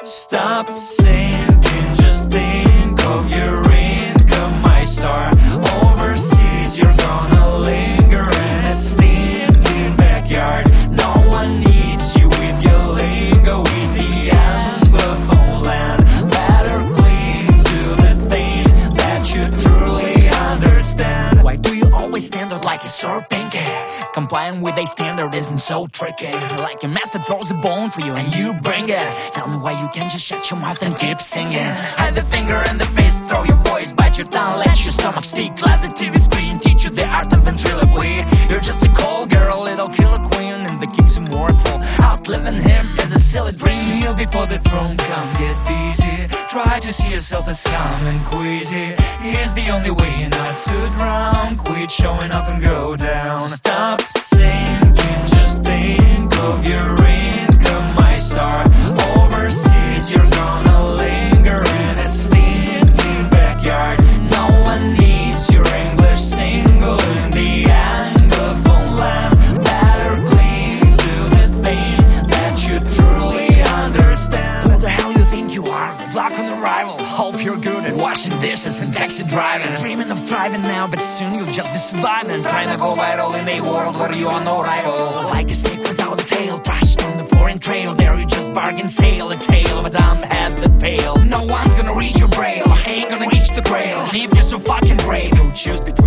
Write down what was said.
Stop sinking, just think of your income, my star. Overseas, you're gonna linger in a stinking backyard. No one needs you with your lingo in the Anglophone land. Better cling to the things that you truly understand. Why do you always stand out like a sore pinky? Complying with a standard isn't so tricky. Like a master throws a bone for you and you bring it. Tell me why you can't just shut your mouth and keep singing. Hide the finger in the face, throw your voice, bite your tongue, let your stomach speak. Let the TV screen teach you the art of ventriloquy. You're just a cold girl, little killer queen, and the king's immortal. Outliving him is a silly dream. Kneel before the throne, come get busy. Try to see yourself as calm and queasy. Here's the only way not to drown. Quit showing up and go down. Stop sinking, just think of your income, my star. Overseas, you're gonna linger in a stinking backyard. No one needs your English single in the Anglophone land. Better cling to the things that you truly understand. Who the hell you think you are? Block on arrival. Hope you're good at washing dishes and taxi driving. Dreaming of thriving now, but soon you'll just be surviving. Trying to go viral in a world where you are no rival. Like a snake without a tail, crashed on the foreign trail. There you just bargain sail, a tale of a dumb head that failed. No one's gonna reach your braille, ain't gonna reach the grail. If you're so fucking brave, you'll choose between